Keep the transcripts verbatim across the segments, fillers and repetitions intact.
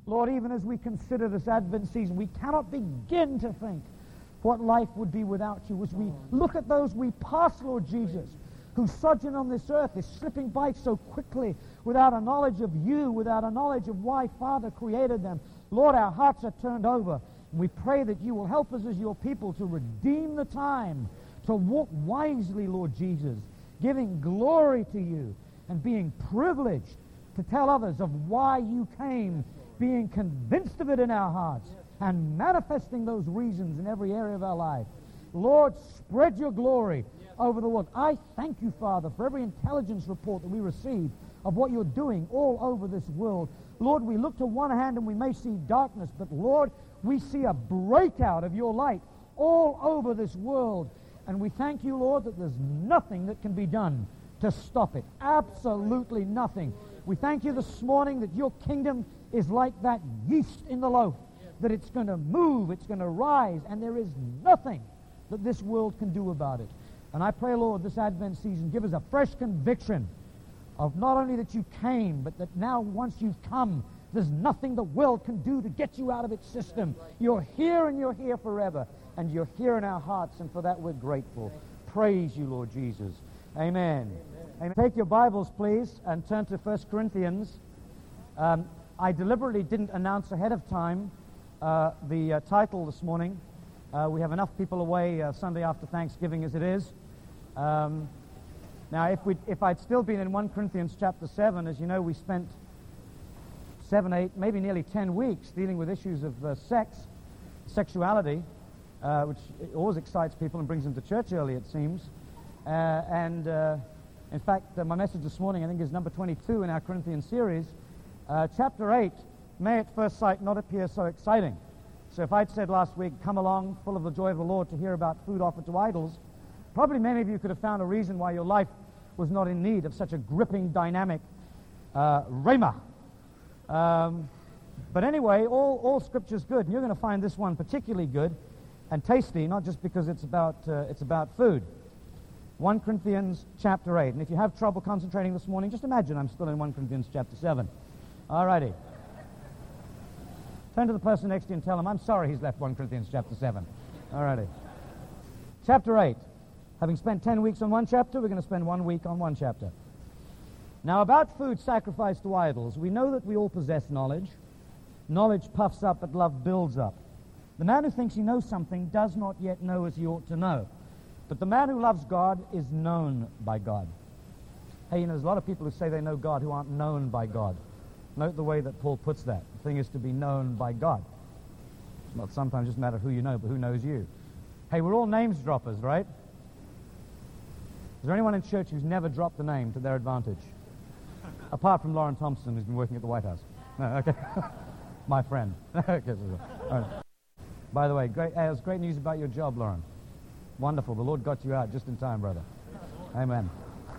Lord, even as we consider this Advent season, we cannot begin to think what life would be without you. As we look at those we pass, Lord Jesus, whose sojourn on this earth is slipping by so quickly without a knowledge of you, without a knowledge of why Father created them. Lord, our hearts are turned over. And we pray that you will help us as your people to redeem the time, to walk wisely, Lord Jesus, giving glory to you and being privileged to tell others of why you came, being convinced of it in our hearts and manifesting those reasons in every area of our life. Lord, spread your glory over the world. I thank you, Father, for every intelligence report that we receive of what you're doing all over this world. Lord, we look to one hand and we may see darkness, but Lord, we see a breakout of your light all over this world. And we thank you, Lord, that there's nothing that can be done to stop it. Absolutely nothing. We thank you this morning that your kingdom is like that yeast in the loaf, that it's going to move, it's going to rise, and there is nothing that this world can do about it. And I pray, Lord, this Advent season, give us a fresh conviction of not only that you came, but that now once you've come, there's nothing the world can do to get you out of its system. You're here and you're here forever, and you're here in our hearts, and for that we're grateful. Praise you, Lord Jesus. Amen. Amen. Take your Bibles, please, and turn to First Corinthians. Um, I deliberately didn't announce ahead of time uh, the uh, title this morning. Uh, we have enough people away uh, Sunday after Thanksgiving as it is. Um, now, if, we, if I'd still been in First Corinthians chapter seven, as you know, we spent seven, eight, maybe nearly ten weeks dealing with issues of uh, sex, sexuality, uh, which always excites people and brings them to church early, it seems. Uh, and, uh, in fact, uh, my message this morning, I think, is number twenty-two in our Corinthian series. Uh, chapter eight may at first sight not appear so exciting. So if I'd said last week, come along full of the joy of the Lord to hear about food offered to idols, probably many of you could have found a reason why your life was not in need of such a gripping, dynamic uh, rhema. Um, but anyway, all, all Scripture's good, and you're going to find this one particularly good and tasty, not just because it's about, uh, it's about food. First Corinthians chapter eight. And if you have trouble concentrating this morning, just imagine I'm still in First Corinthians chapter seven. All righty. Turn to the person next to you and tell him, I'm sorry he's left First Corinthians chapter seven. All righty. Chapter eight. Having spent ten weeks on one chapter, we're going to spend one week on one chapter. Now, about food sacrificed to idols, we know that we all possess knowledge. Knowledge puffs up, but love builds up. The man who thinks he knows something does not yet know as he ought to know. But the man who loves God is known by God. Hey, you know, there's a lot of people who say they know God who aren't known by God. Note the way that Paul puts that. The thing is to be known by God. Well, sometimes it doesn't matter who you know, but who knows you. Hey, we're all names droppers, right? Is there anyone in church who's never dropped the name to their advantage? Apart from Lauren Thompson, who's been working at the White House. No, okay. My friend. Okay, so, all right. By the way, great, hey, it was great news about your job, Lauren. Wonderful. The Lord got you out just in time, brother. Amen.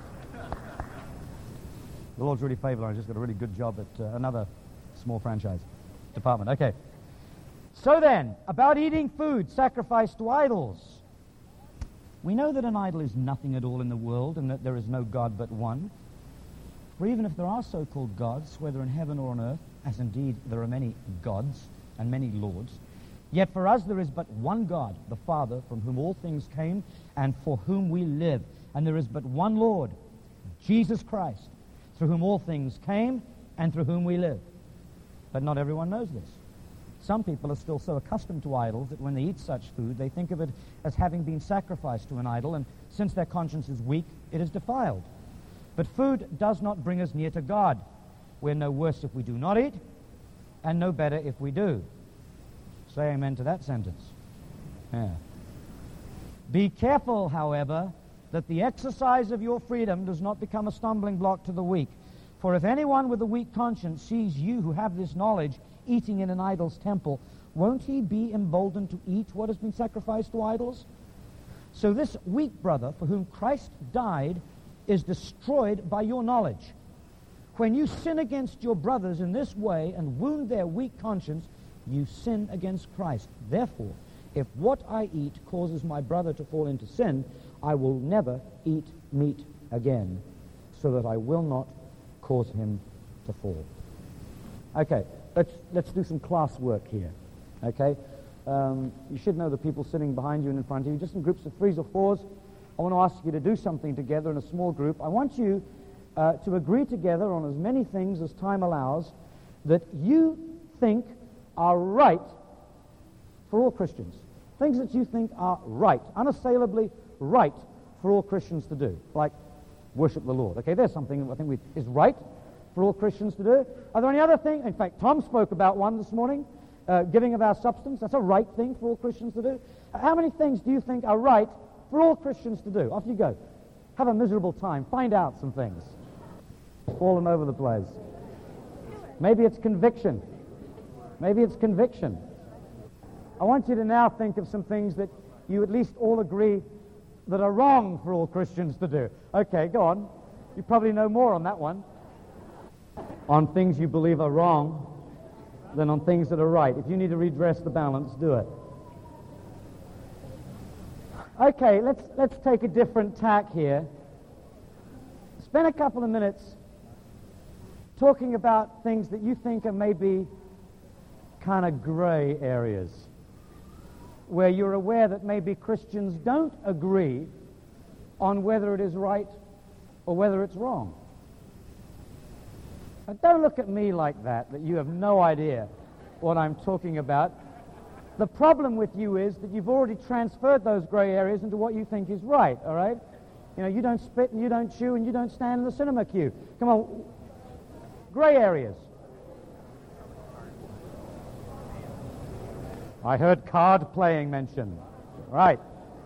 The Lord's really favored Lauren. Just got a really good job at uh, another small franchise department. Okay. So then, about eating food sacrificed to idols. We know that an idol is nothing at all in the world and that there is no God but one. For even if there are so-called gods, whether in heaven or on earth, as indeed there are many gods and many lords, yet for us there is but one God, the Father, from whom all things came and for whom we live. And there is but one Lord, Jesus Christ, through whom all things came and through whom we live. But not everyone knows this. Some people are still so accustomed to idols that when they eat such food, they think of it as having been sacrificed to an idol, and since their conscience is weak, it is defiled. But food does not bring us near to God. We're no worse if we do not eat, and no better if we do. Say amen to that sentence. Yeah. Be careful, however, that the exercise of your freedom does not become a stumbling block to the weak. For if anyone with a weak conscience sees you who have this knowledge eating in an idol's temple, won't he be emboldened to eat what has been sacrificed to idols? So this weak brother for whom Christ died is destroyed by your knowledge. When you sin against your brothers in this way and wound their weak conscience, you sin against Christ. Therefore, if what I eat causes my brother to fall into sin, I will never eat meat again, so that I will not cause him to fall. Okay, let's, let's do some class work here, okay? Um, you should know the people sitting behind you and in front of you, just in groups of threes or fours. I want to ask you to do something together in a small group. I want you uh, to agree together on as many things as time allows that you think are right for all Christians. Things that you think are right, unassailably right for all Christians to do, like worship the Lord. Okay, there's something that I think we, is right for all Christians to do. Are there any other things? In fact, Tom spoke about one this morning, uh, giving of our substance. That's a right thing for all Christians to do. How many things do you think are right for all Christians to do? Off you go. Have a miserable time. Find out some things. Falling over the place. Maybe it's conviction. Maybe it's conviction. I want you to now think of some things that you at least all agree that are wrong for all Christians to do. Okay, go on. You probably know more on that one. On things you believe are wrong than on things that are right. If you need to redress the balance, do it. Okay, let's, let's take a different tack here. Spend a couple of minutes talking about things that you think are maybe kind of gray areas, where you're aware that maybe Christians don't agree on whether it is right or whether it's wrong. Now, don't look at me like that, that you have no idea what I'm talking about. The problem with you is that you've already transferred those gray areas into what you think is right, all right? You know, you don't spit and you don't chew and you don't stand in the cinema queue. Come on, gray areas. I heard card playing mentioned. Right.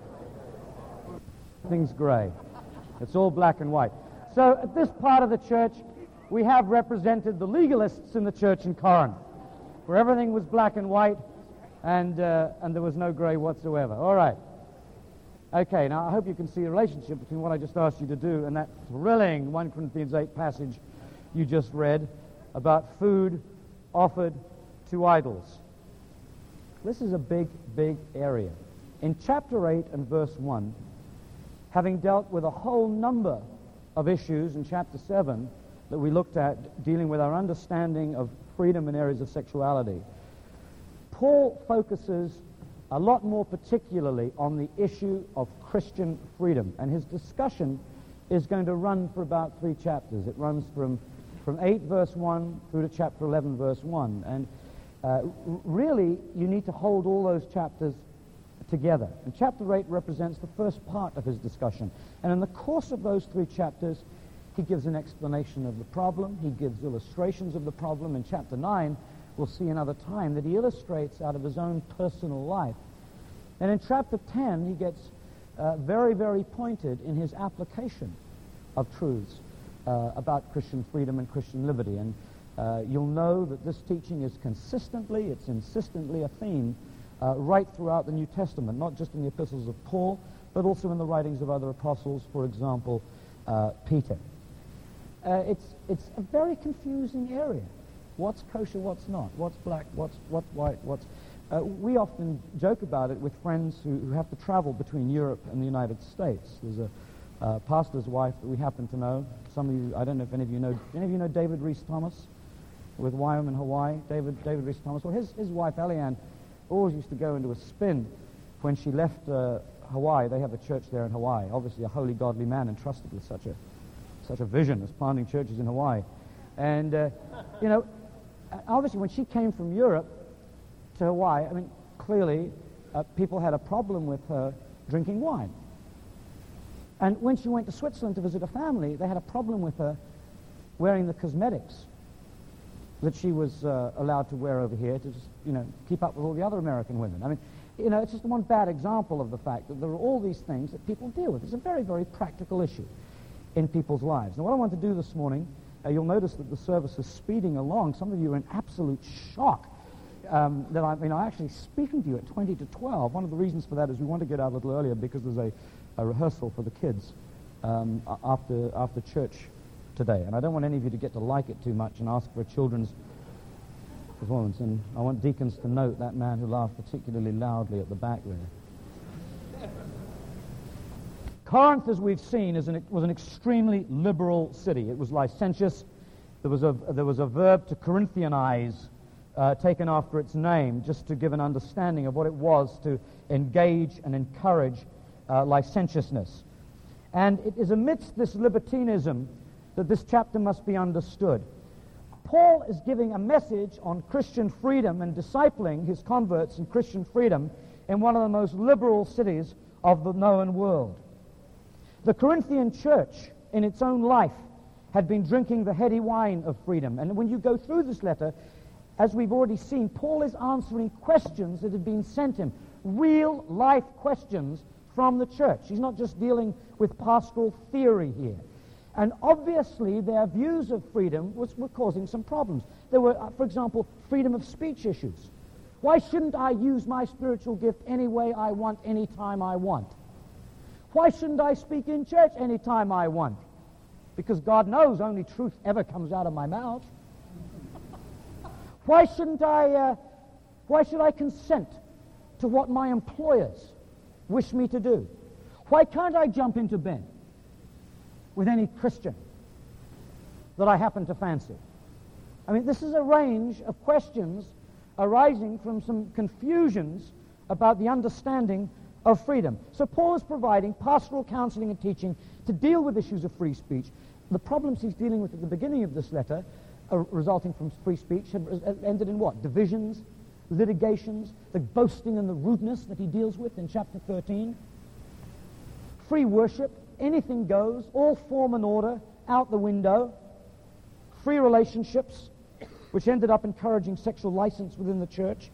Things gray. It's all black and white. So at this part of the church, we have represented the legalists in the church in Corinth, where everything was black and white and, uh, and there was no gray whatsoever. All right. Okay, now I hope you can see the relationship between what I just asked you to do and that thrilling First Corinthians eight passage you just read about food offered to idols. This is a big, big area. In chapter eight and verse one, having dealt with a whole number of issues in chapter seven that we looked at dealing with our understanding of freedom in areas of sexuality, Paul focuses a lot more particularly on the issue of Christian freedom, and his discussion is going to run for about three chapters. It runs from, from eight verse one through to chapter eleven verse one, and Uh, really, you need to hold all those chapters together. And chapter eight represents the first part of his discussion. And in the course of those three chapters, he gives an explanation of the problem. He gives illustrations of the problem. In chapter nine, we'll see another time that he illustrates out of his own personal life. And in chapter ten, he gets uh, very, very pointed in his application of truths uh, about Christian freedom and Christian liberty. And Uh, you'll know that this teaching is consistently, it's insistently a theme uh, right throughout the New Testament, not just in the epistles of Paul, but also in the writings of other apostles, for example, uh, Peter. Uh, it's, it's a very confusing area. What's kosher, what's not? What's black, what's, what's white, what's... Uh, we often joke about it with friends who, who have to travel between Europe and the United States. There's a uh, pastor's wife that we happen to know. Some of you, I don't know if any of you know, any of you know David Reese Thomas? With Wyoming and Hawaii, David David Reese Thomas. Well, his, his wife, Eliane, always used to go into a spin when she left uh, Hawaii. They have a church there in Hawaii. Obviously, a holy, godly man entrusted with such a such a vision as planting churches in Hawaii. And, uh, you know, obviously, when she came from Europe to Hawaii, I mean, clearly, uh, people had a problem with her drinking wine. And when she went to Switzerland to visit a family, they had a problem with her wearing the cosmetics that she was uh, allowed to wear over here to just, you know, keep up with all the other American women. I mean, you know, it's just one bad example of the fact that there are all these things that people deal with. It's a very, very practical issue in people's lives. Now, what I want to do this morning, uh, you'll notice that the service is speeding along. Some of you are in absolute shock um, that I, I mean, I'm actually speaking to you at twenty to twelve. One of the reasons for that is we want to get out a little earlier because there's a, a rehearsal for the kids um, after after church today, and I don't want any of you to get to like it too much and ask for a children's performance. And I want deacons to note that man who laughed particularly loudly at the back there. Corinth, as we've seen, is an, was an extremely liberal city. It was licentious. There was a there was a verb to Corinthianize uh, taken after its name, just to give an understanding of what it was to engage and encourage uh, licentiousness. And it is amidst this libertinism that this chapter must be understood. Paul is giving a message on Christian freedom and discipling his converts in Christian freedom in one of the most liberal cities of the known world. The Corinthian church, in its own life, had been drinking the heady wine of freedom. And when you go through this letter, as we've already seen, Paul is answering questions that had been sent him, real life questions from the church. He's not just dealing with pastoral theory here. And obviously their views of freedom was, were causing some problems. There were, uh, for example, freedom of speech issues. Why shouldn't I use my spiritual gift any way I want, any time I want? Why shouldn't I speak in church any time I want? Because God knows only truth ever comes out of my mouth. Why shouldn't I, uh, why should I consent to what my employers wish me to do? Why can't I jump into bed with any Christian that I happen to fancy? I mean, this is a range of questions arising from some confusions about the understanding of freedom. So Paul is providing pastoral counseling and teaching to deal with issues of free speech. The problems he's dealing with at the beginning of this letter, uh, resulting from free speech, have uh, ended in what? Divisions, litigations, the boasting and the rudeness that he deals with in chapter thirteen. Free worship, anything goes, all form and order out the window. Free relationships, which ended up encouraging sexual license within the church.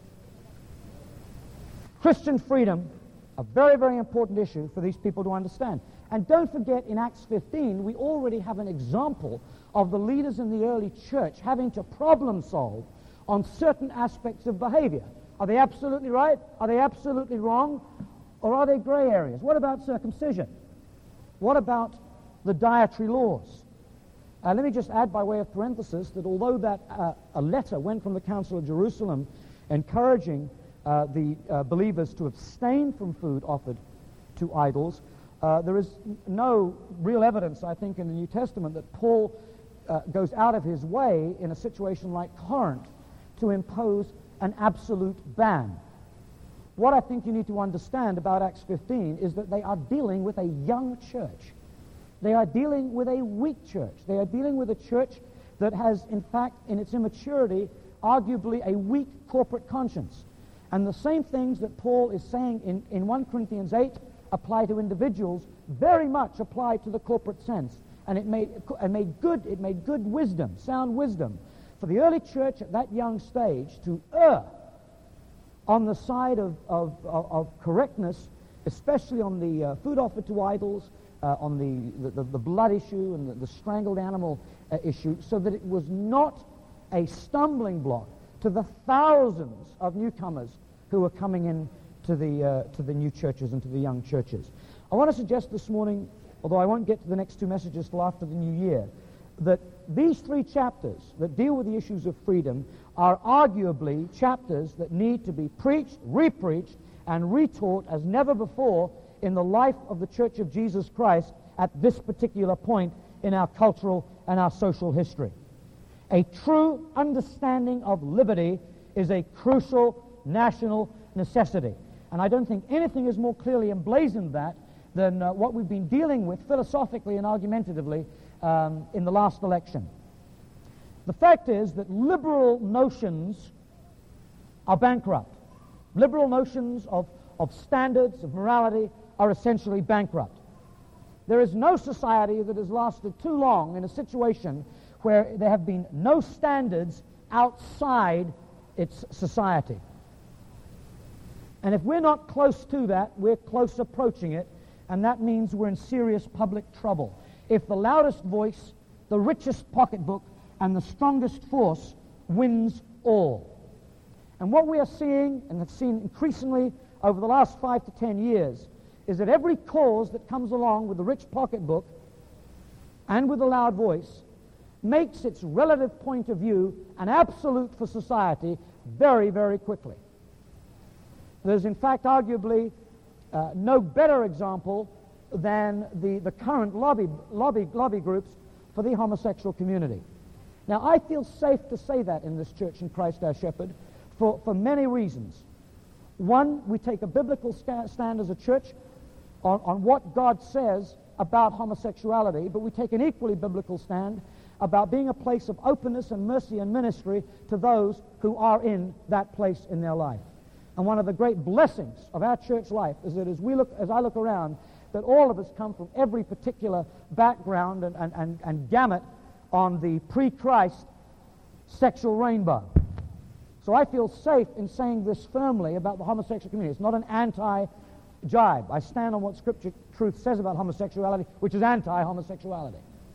Christian freedom, a very, very important issue for these people to understand. And don't forget, in Acts fifteen, we already have an example of the leaders in the early church having to problem solve on certain aspects of behavior. Are they absolutely right? Are they absolutely wrong? Or are they gray areas? What about circumcision? What about the dietary laws? Uh, let me just add by way of parenthesis that although that uh, a letter went from the Council of Jerusalem encouraging uh, the uh, believers to abstain from food offered to idols, uh, there is no real evidence, I think, in the New Testament that Paul uh, goes out of his way in a situation like Corinth to impose an absolute ban. What I think you need to understand about Acts fifteen is that they are dealing with a young church. They are dealing with a weak church. They are dealing with a church that has, in fact, in its immaturity, arguably a weak corporate conscience. And the same things that Paul is saying in, in First Corinthians eight apply to individuals, very much apply to the corporate sense. And it made, it made good, it made good wisdom, sound wisdom, for the early church at that young stage to err on the side of, of, of, of correctness, especially on the uh, food offered to idols, uh, on the, the, the blood issue and the, the strangled animal uh, issue, so that it was not a stumbling block to the thousands of newcomers who were coming in to the, uh, to the new churches and to the young churches. I want to suggest this morning, although I won't get to the next two messages till after the new year, that these three chapters that deal with the issues of freedom are arguably chapters that need to be preached, repreached, and retaught as never before in the life of the Church of Jesus Christ at this particular point in our cultural and our social history. A true understanding of liberty is a crucial national necessity. And I don't think anything has more clearly emblazoned that than uh, what we've been dealing with philosophically and argumentatively um, in the last election. The fact is that liberal notions are bankrupt. Liberal notions of, of standards, of morality, are essentially bankrupt. There is no society that has lasted too long in a situation where there have been no standards outside its society. And if we're not close to that, we're close approaching it, and that means we're in serious public trouble. If the loudest voice, the richest pocketbook, and the strongest force wins all. And what we are seeing, and have seen increasingly over the last five to ten years, is that every cause that comes along with the rich pocketbook and with the loud voice makes its relative point of view an absolute for society very, very quickly. There's in fact arguably uh, no better example than the, the current lobby, lobby, lobby groups for the homosexual community. Now, I feel safe to say that in this church in Christ our Shepherd for, for many reasons. One, we take a biblical stand as a church on, on what God says about homosexuality, but we take an equally biblical stand about being a place of openness and mercy and ministry to those who are in that place in their life. And one of the great blessings of our church life is that as we look, as I look around, that all of us come from every particular background and, and, and, and gamut on the pre-Christ sexual rainbow. So I feel safe in saying this firmly about the homosexual community. It's not an anti-jibe. I stand on what Scripture truth says about homosexuality, which is anti-homosexuality.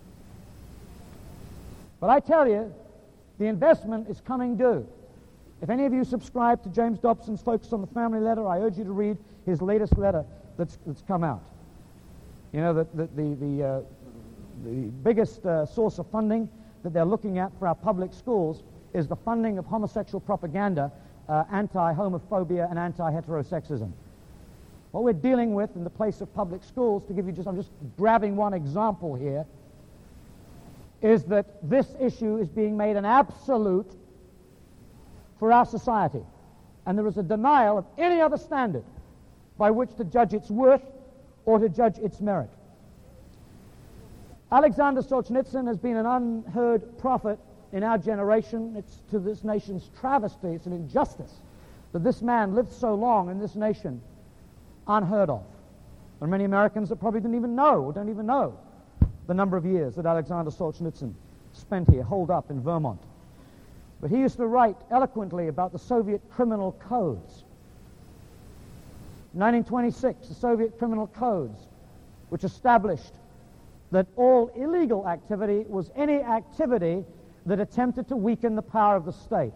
But I tell you, the investment is coming due. If any of you subscribe to James Dobson's Focus on the Family letter, I urge you to read his latest letter that's, that's come out. You know, the, the, the, the, uh, the biggest uh, source of funding that they're looking at for our public schools is the funding of homosexual propaganda, uh, anti-homophobia and anti-heterosexism. What we're dealing with in the place of public schools, to give you just, I'm just grabbing one example here, is that this issue is being made an absolute for our society. And there is a denial of any other standard by which to judge its worth or to judge its merit. Alexander Solzhenitsyn has been an unheard prophet in our generation. It's to this nation's travesty, it's an injustice that this man lived so long in this nation unheard of. There are many Americans that probably didn't even know, or don't even know, the number of years that Alexander Solzhenitsyn spent here, holed up in Vermont. But he used to write eloquently about the Soviet criminal codes. In nineteen twenty-six, the Soviet criminal codes, which established that all illegal activity was any activity that attempted to weaken the power of the state.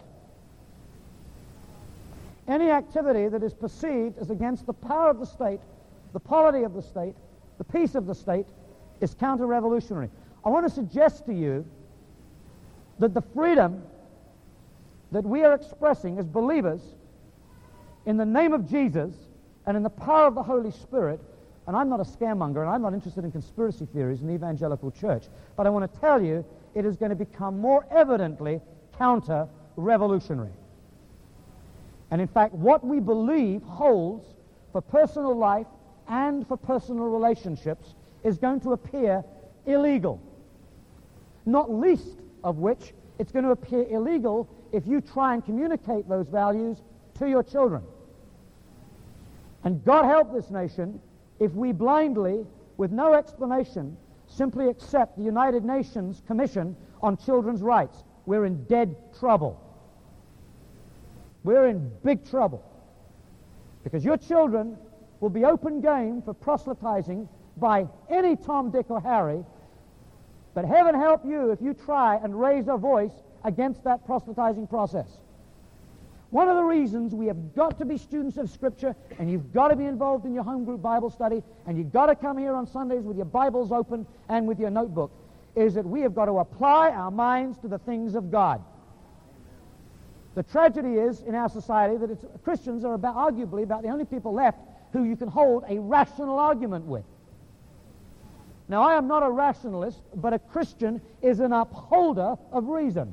Any activity that is perceived as against the power of the state, the polity of the state, the peace of the state, is counter-revolutionary. I want to suggest to you that the freedom that we are expressing as believers in the name of Jesus and in the power of the Holy Spirit, and I'm not a scaremonger and I'm not interested in conspiracy theories in the evangelical church, but I want to tell you it is going to become more evidently counter-revolutionary. And in fact, what we believe holds for personal life and for personal relationships is going to appear illegal. Not least of which, it's going to appear illegal if you try and communicate those values to your children. And God help this nation if we blindly, with no explanation, simply accept the United Nations Commission on Children's Rights. We're in dead trouble. We're in big trouble. Because your children will be open game for proselytizing by any Tom, Dick, or Harry. But heaven help you if you try and raise a voice against that proselytizing process. One of the reasons we have got to be students of Scripture, and you've got to be involved in your home group Bible study, and you've got to come here on Sundays with your Bibles open and with your notebook, is that we have got to apply our minds to the things of God. The tragedy is in our society that it's, Christians are about, arguably about the only people left who you can hold a rational argument with. Now, I am not a rationalist, but a Christian is an upholder of reason.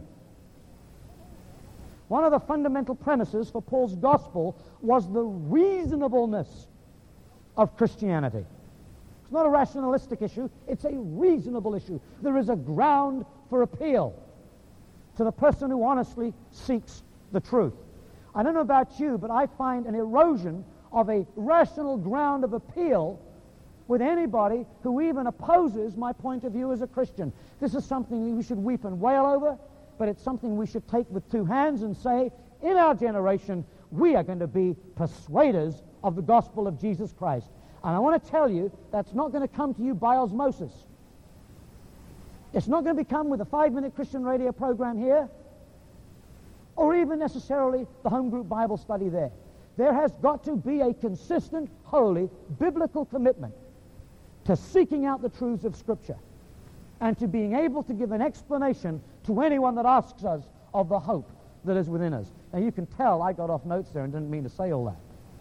One of the fundamental premises for Paul's gospel was the reasonableness of Christianity. It's not a rationalistic issue, it's a reasonable issue. There is a ground for appeal to the person who honestly seeks the truth. I don't know about you, but I find an erosion of a rational ground of appeal with anybody who even opposes my point of view as a Christian. This is something we should weep and wail over, but it's something we should take with two hands and say, in our generation, we are going to be persuaders of the gospel of Jesus Christ. And I want to tell you, that's not going to come to you by osmosis. It's not going to become with a five-minute Christian radio program here, or even necessarily the home group Bible study there. There has got to be a consistent, holy, biblical commitment to seeking out the truths of Scripture and to being able to give an explanation to anyone that asks us of the hope that is within us. Now, you can tell I got off notes there and didn't mean to say all that.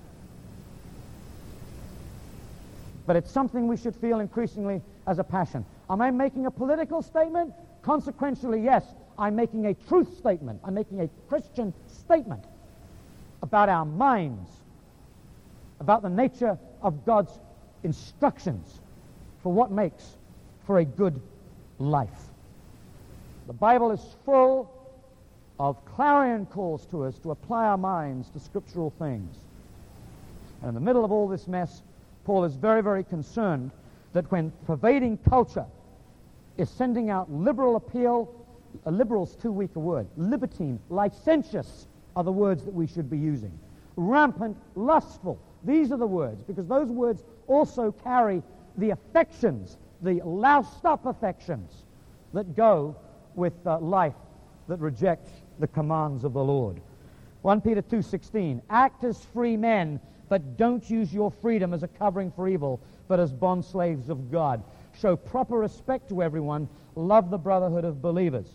But it's something we should feel increasingly as a passion. Am I making a political statement? Consequentially, yes, I'm making a truth statement. I'm making a Christian statement about our minds, about the nature of God's instructions for what makes for a good life. The Bible is full of clarion calls to us to apply our minds to scriptural things. And in the middle of all this mess, Paul is very, very concerned that when pervading culture is sending out liberal appeal, a liberal's too weak a word, libertine, licentious are the words that we should be using. Rampant, lustful, these are the words, because those words also carry the affections, the loused up affections that go with uh, life that rejects the commands of the Lord. First Peter two sixteen, act as free men, but don't use your freedom as a covering for evil, but as bondslaves of God. Show proper respect to everyone. Love the brotherhood of believers.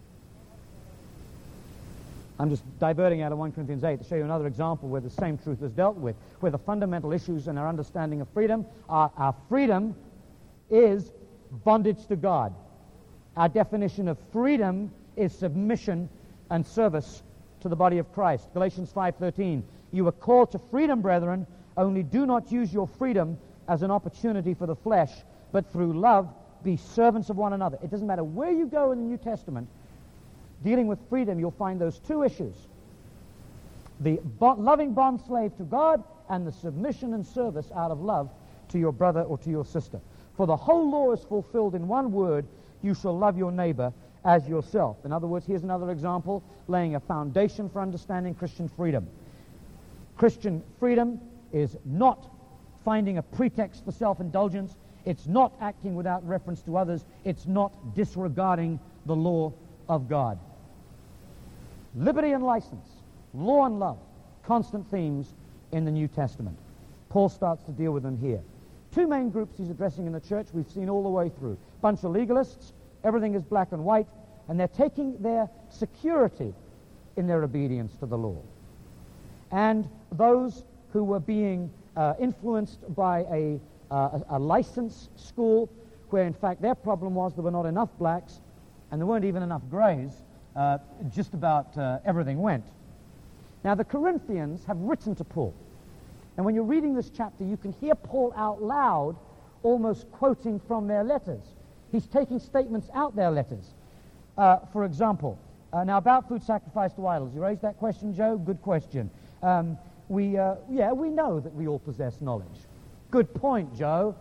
I'm just diverting out of First Corinthians eight to show you another example where the same truth is dealt with, where the fundamental issues in our understanding of freedom are our freedom is bondage to God. Our definition of freedom is submission and service to the body of Christ. Galatians five thirteen, you are called to freedom, brethren, only do not use your freedom as an opportunity for the flesh, but through love be servants of one another. It doesn't matter where you go in the New Testament, dealing with freedom, you'll find those two issues. The bo- loving bond slave to God and the submission and service out of love to your brother or to your sister. For the whole law is fulfilled in one word, you shall love your neighbor as yourself. In other words, here's another example, laying a foundation for understanding Christian freedom. Christian freedom is not finding a pretext for self-indulgence. It's not acting without reference to others. It's not disregarding the law of God. Liberty and license, law and love, constant themes in the New Testament. Paul starts to deal with them here. Two main groups he's addressing in the church we've seen all the way through. Bunch of legalists, everything is black and white, and they're taking their security in their obedience to the law. And those who were being uh, influenced by a, uh, a, a license school, where in fact their problem was there were not enough blacks, and there weren't even enough grays, uh, just about uh, everything went. Now the Corinthians have written to Paul. And when you're reading this chapter, you can hear Paul out loud almost quoting from their letters. He's taking statements out their letters. Uh, for example, uh, now about food sacrificed to idols. You raised that question, Joe? Good question. Um, we, uh, yeah, we know that we all possess knowledge. Good point, Joe.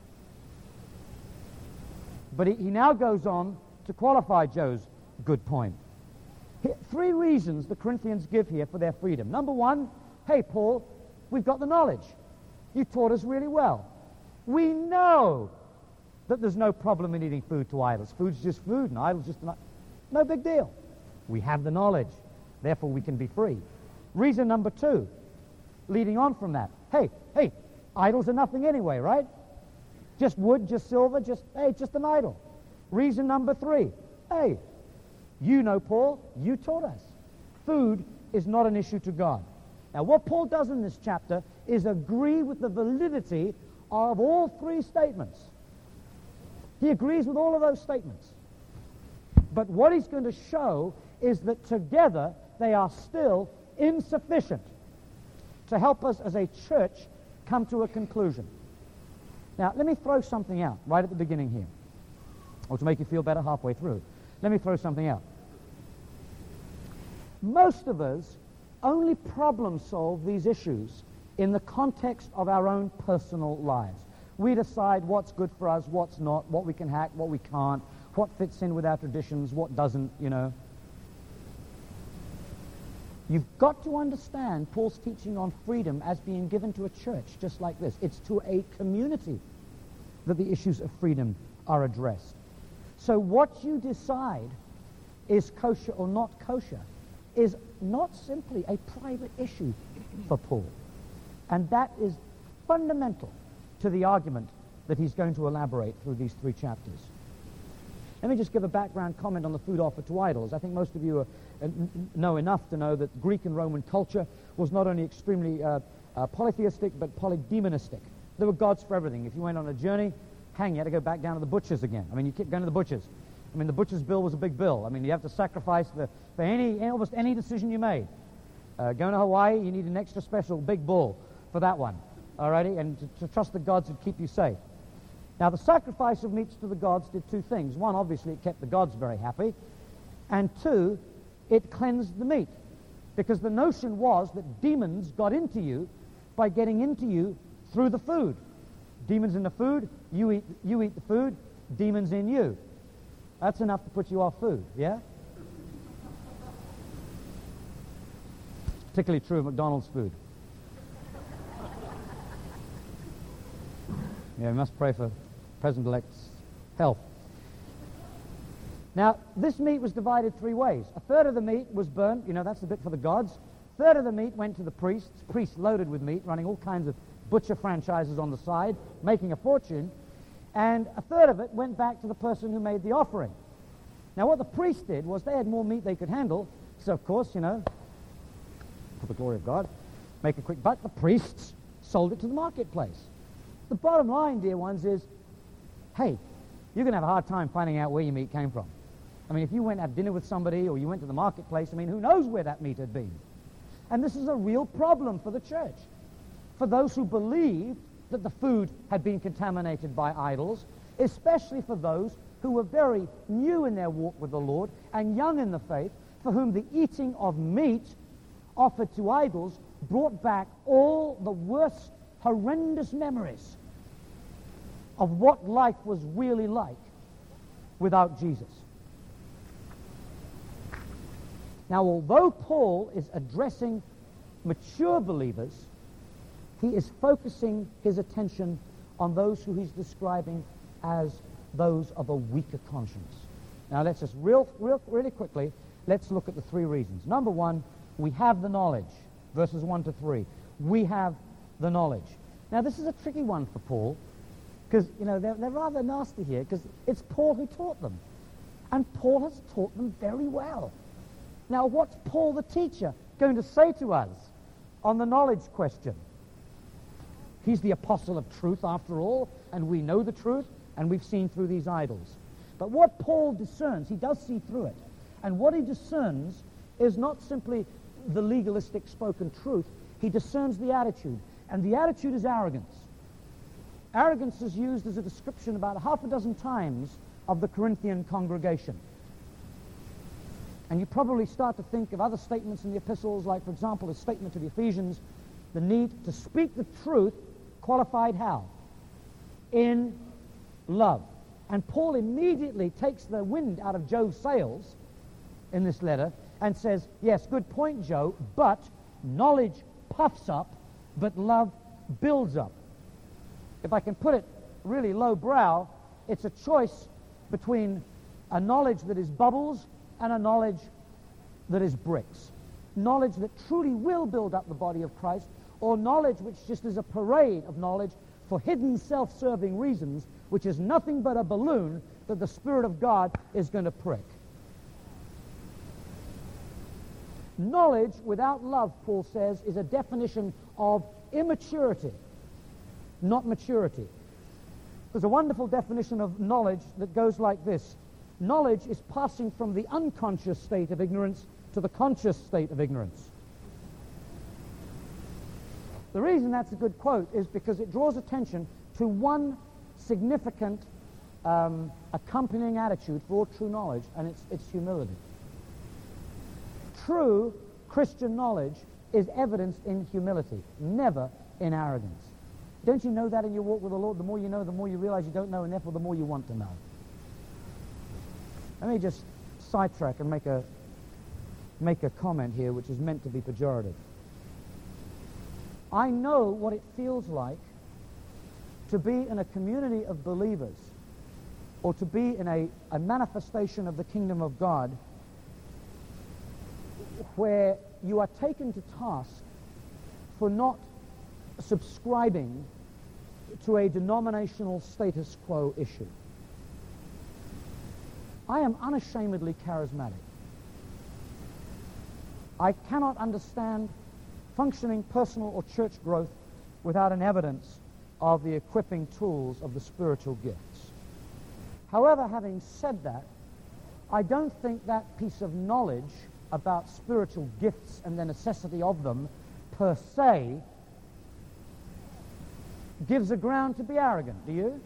But he, he now goes on to qualify Joe's good point. Here, three reasons the Corinthians give here for their freedom. Number one, hey, Paul, we've got the knowledge. You taught us really well. We know that there's no problem in eating food to idols. Food's just food, and idols just... Not, no big deal. We have the knowledge. Therefore, we can be free. Reason number two, leading on from that. Hey, hey, idols are nothing anyway, right? Just wood, just silver, just, hey, just an idol. Reason number three, hey, you know, Paul, you taught us. Food is not an issue to God. Now, what Paul does in this chapter is agree with the validity of all three statements. He agrees with all of those statements. But what he's going to show is that together they are still insufficient to help us as a church come to a conclusion. Now, let me throw something out right at the beginning here, or to make you feel better halfway through. Let me throw something out. Most of us only problem solve these issues in the context of our own personal lives. We decide what's good for us, what's not, what we can hack, what we can't, what fits in with our traditions, what doesn't, you know. You've got to understand Paul's teaching on freedom as being given to a church just like this. It's to a community that the issues of freedom are addressed. So what you decide is kosher or not kosher is not simply a private issue for Paul. And that is fundamental to the argument that he's going to elaborate through these three chapters. Let me just give a background comment on the food offered to idols. I think most of you are, uh, n- know enough to know that Greek and Roman culture was not only extremely uh, uh, polytheistic, but polydemonistic. There were gods for everything. If you went on a journey, hang, you had to go back down to the butchers again. I mean, you kept going to the butchers. I mean, the butcher's bill was a big bill. I mean, you have to sacrifice the, for any, almost any decision you made. Uh, going to Hawaii, you need an extra special big bull for that one, all righty, and to, to trust the gods would keep you safe. Now, the sacrifice of meats to the gods did two things. One, obviously, it kept the gods very happy, and two, it cleansed the meat, because the notion was that demons got into you by getting into you through the food. Demons in the food, you eat, you eat the food, demons in you. That's enough to put you off food, yeah? Particularly true of McDonald's food. Yeah, we must pray for President-elect's health. Now, this meat was divided three ways. A third of the meat was burnt, you know, that's the bit for the gods. A third of the meat went to the priests, priests loaded with meat, running all kinds of butcher franchises on the side, making a fortune. And a third of it went back to the person who made the offering. Now, what the priests did was they had more meat they could handle, so of course, you know, for the glory of God, make a quick buck. The priests sold it to the marketplace. The bottom line, dear ones, is, hey, you're going to have a hard time finding out where your meat came from. I mean, if you went to have dinner with somebody or you went to the marketplace, I mean, who knows where that meat had been? And this is a real problem for the church. For those who believe that the food had been contaminated by idols, especially for those who were very new in their walk with the Lord and young in the faith, for whom the eating of meat offered to idols brought back all the worst, horrendous memories of what life was really like without Jesus. Now, although Paul is addressing mature believers, he is focusing his attention on those who he's describing as those of a weaker conscience. Now, let's just real, real, really quickly, let's look at the three reasons. Number one, we have the knowledge, verses one to three. We have the knowledge. Now, this is a tricky one for Paul, because, you know, they're, they're rather nasty here, because it's Paul who taught them. And Paul has taught them very well. Now, what's Paul the teacher going to say to us on the knowledge question? He's the apostle of truth, after all, and we know the truth, and we've seen through these idols. But what Paul discerns, he does see through it. And what he discerns is not simply the legalistic spoken truth. He discerns the attitude. And the attitude is arrogance. Arrogance is used as a description about a half a dozen times of the Corinthian congregation. And you probably start to think of other statements in the epistles, like, for example, a statement to the Ephesians, the need to speak the truth, qualified how? In love. And Paul immediately takes the wind out of Joe's sails in this letter and says, yes, good point, Joe, but knowledge puffs up, but love builds up. If I can put it really lowbrow, it's a choice between a knowledge that is bubbles and a knowledge that is bricks. Knowledge that truly will build up the body of Christ, or knowledge which just is a parade of knowledge for hidden self-serving reasons, which is nothing but a balloon that the Spirit of God is going to prick. Knowledge without love, Paul says, is a definition of immaturity, not maturity. There's a wonderful definition of knowledge that goes like this. Knowledge is passing from the unconscious state of ignorance to the conscious state of ignorance. The reason that's a good quote is because it draws attention to one significant um, accompanying attitude for all true knowledge, and it's, it's humility. True Christian knowledge is evidenced in humility, never in arrogance. Don't you know that in your walk with the Lord? The more you know, the more you realize you don't know, and therefore the more you want to know. Let me just sidetrack and make a make a comment here which is meant to be pejorative. I know what it feels like to be in a community of believers, or to be in a, a manifestation of the kingdom of God, where you are taken to task for not subscribing to a denominational status quo issue. I am unashamedly charismatic. I cannot understand functioning personal or church growth without an evidence of the equipping tools of the spiritual gifts. However, having said that, I don't think that piece of knowledge about spiritual gifts and the necessity of them per se gives a ground to be arrogant, do you?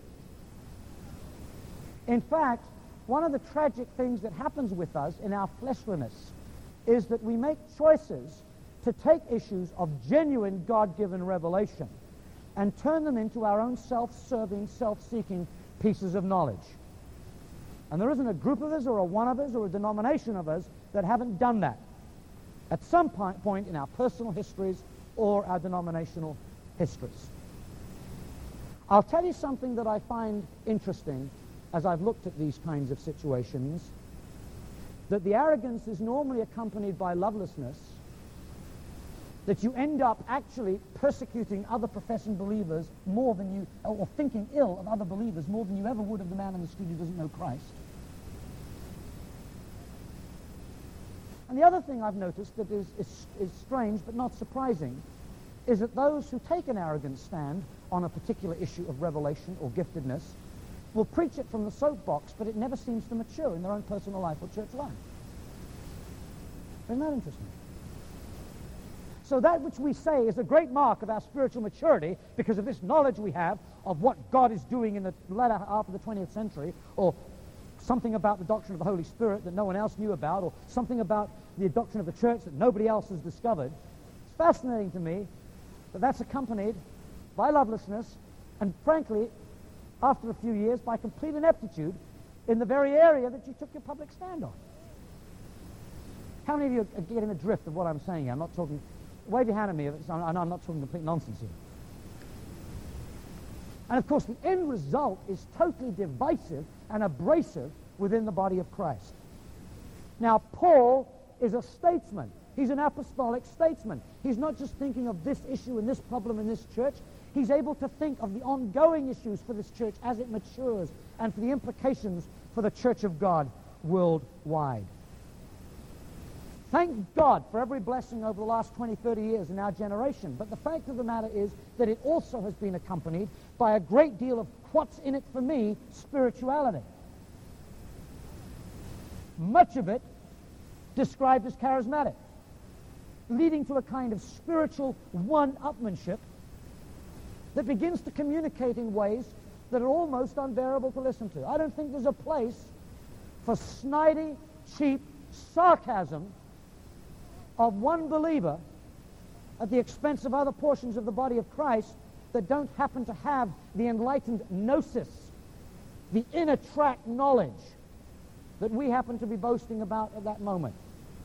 In fact, one of the tragic things that happens with us in our fleshliness is that we make choices to take issues of genuine God-given revelation and turn them into our own self-serving, self-seeking pieces of knowledge. And there isn't a group of us or a one of us or a denomination of us that haven't done that at some point in our personal histories or our denominational histories. I'll tell you something that I find interesting as I've looked at these kinds of situations, that the arrogance is normally accompanied by lovelessness, that you end up actually persecuting other professing believers more than you, or thinking ill of other believers more than you ever would of the man in the street who doesn't know Christ. And the other thing I've noticed that is, is, is strange but not surprising is that those who take an arrogant stand on a particular issue of revelation or giftedness will preach it from the soapbox, but it never seems to mature in their own personal life or church life. Isn't that interesting? So that which we say is a great mark of our spiritual maturity because of this knowledge we have of what God is doing in the latter half of the twentieth century, or something about the doctrine of the Holy Spirit that no one else knew about, or something about the doctrine of the church that nobody else has discovered. It's fascinating to me that that's accompanied by lovelessness and, frankly, after a few years, by complete ineptitude in the very area that you took your public stand on. How many of you are getting the drift of what I'm saying here? I'm not talking... Wave your hand at me if it's, I know I'm not talking complete nonsense here. And of course, the end result is totally divisive and abrasive within the body of Christ. Now, Paul is a statesman. He's an apostolic statesman. He's not just thinking of this issue and this problem in this church. He's able to think of the ongoing issues for this church as it matures and for the implications for the church of God worldwide. Thank God for every blessing over the last twenty, thirty years in our generation. But the fact of the matter is that it also has been accompanied by a great deal of what's in it for me spirituality. Much of it described as charismatic, leading to a kind of spiritual one-upmanship that begins to communicate in ways that are almost unbearable to listen to. I don't think there's a place for snidey, cheap sarcasm of one believer at the expense of other portions of the body of Christ that don't happen to have the enlightened gnosis, the inner track knowledge that we happen to be boasting about at that moment.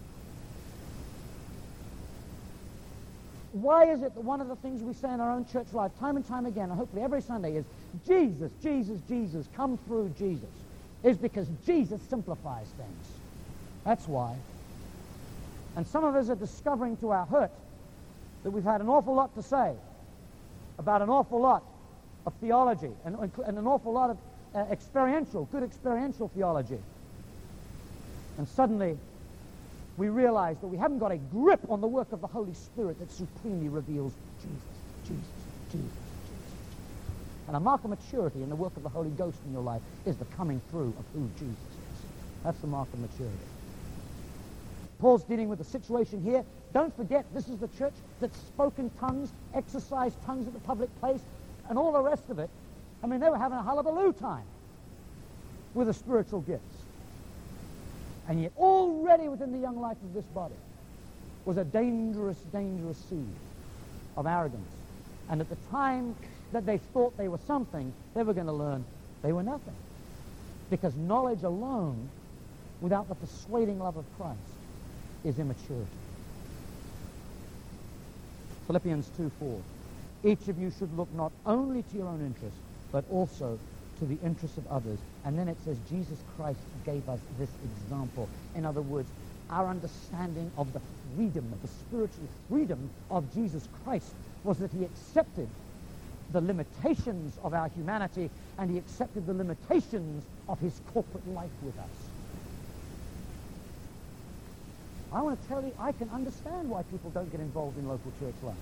Why is it that one of the things we say in our own church life time and time again, and hopefully every Sunday, is Jesus, Jesus, Jesus, come through Jesus? Is because Jesus simplifies things. That's why. And some of us are discovering to our hurt that we've had an awful lot to say about an awful lot of theology and, and an awful lot of uh, experiential, good experiential theology. And suddenly we realize that we haven't got a grip on the work of the Holy Spirit that supremely reveals Jesus, Jesus, Jesus, Jesus. And a mark of maturity in the work of the Holy Ghost in your life is the coming through of who Jesus is. That's the mark of maturity. Paul's dealing with the situation here. Don't forget, this is the church that spoke in tongues, exercised tongues at the public place, and all the rest of it. I mean, they were having a hullabaloo time with the spiritual gifts. And yet already within the young life of this body was a dangerous, dangerous seed of arrogance. And at the time that they thought they were something, they were going to learn they were nothing. Because knowledge alone, without the persuading love of Christ, is immaturity. Philippians two four. Each of you should look not only to your own interest, but also to the interests of others. And then it says Jesus Christ gave us this example. In other words, our understanding of the freedom, of the spiritual freedom of Jesus Christ was that he accepted the limitations of our humanity and he accepted the limitations of his corporate life with us. I want to tell you, I can understand why people don't get involved in local church life.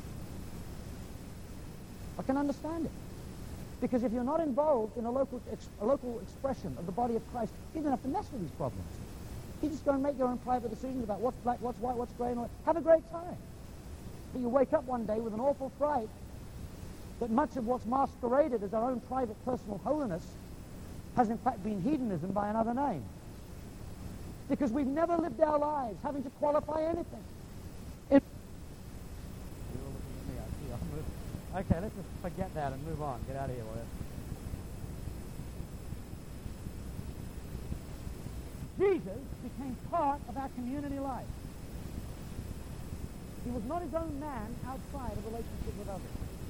I can understand it. Because if you're not involved in a local, ex- a local expression of the body of Christ, you don't have to mess with these problems. You just go and make your own private decisions about what's black, what's white, what's grey, and all. Have a great time. But you wake up one day with an awful fright that much of what's masqueraded as our own private personal holiness has in fact been hedonism by another name. Because we've never lived our lives having to qualify anything. It You're looking at me, I see. Okay, let's just forget that and move on. Get out of here, will you? Jesus became part of our community life. He was not his own man outside of relationship with others.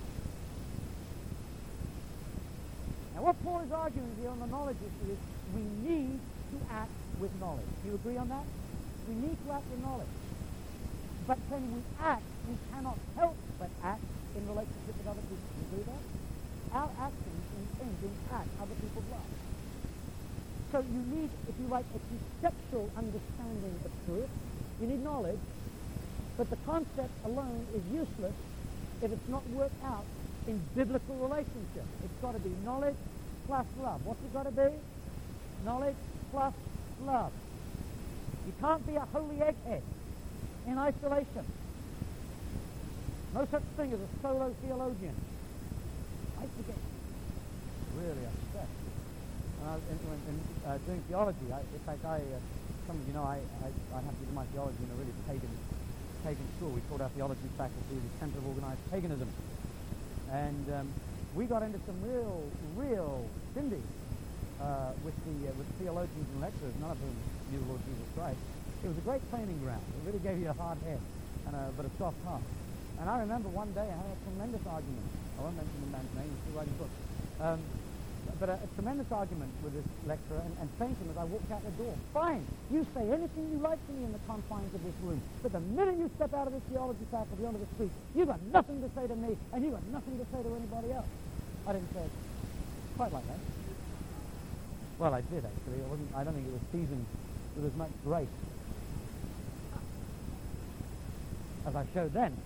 Now what Paul is arguing here on the knowledge issue is we need to act with knowledge. Do you agree on that? We need to act with knowledge. But when we act, we cannot help but act in relationship with other people. Do you agree with that? Our actions intend to impact other people's lives. So you need, if you like, a conceptual understanding of truth. You need knowledge, but the concept alone is useless if it's not worked out in biblical relationship. It's got to be knowledge plus love. What's it got to be? Knowledge plus love. You can't be a holy egghead in isolation. No such thing as a solo theologian. I used to get really upset. When I was in, when, in, uh, doing theology, I, in fact, I, uh, some of you know, I, I, I have to do my theology in a really pagan, pagan school. We called our theology faculty the Center of Organized Paganism. And um, we got into some real, real shindigs uh, with the uh, with theologians and lecturers, none of whom knew the Lord Jesus Christ. It was a great training ground. It really gave you a hard head, and a, but a soft heart. And I remember one day I had a tremendous argument. I won't mention the man's name, he's still writing books. Um, but a, a tremendous argument with this lecturer, and, and saying to him as I walked out the door, fine, you say anything you like to me in the confines of this room, but the minute you step out of this theology faculty onto the street, you've got nothing to say to me, and you've got nothing to say to anybody else. I didn't say it quite like that. Well, I did actually. It wasn't, I don't think it was seasoned with as much grace as I showed then.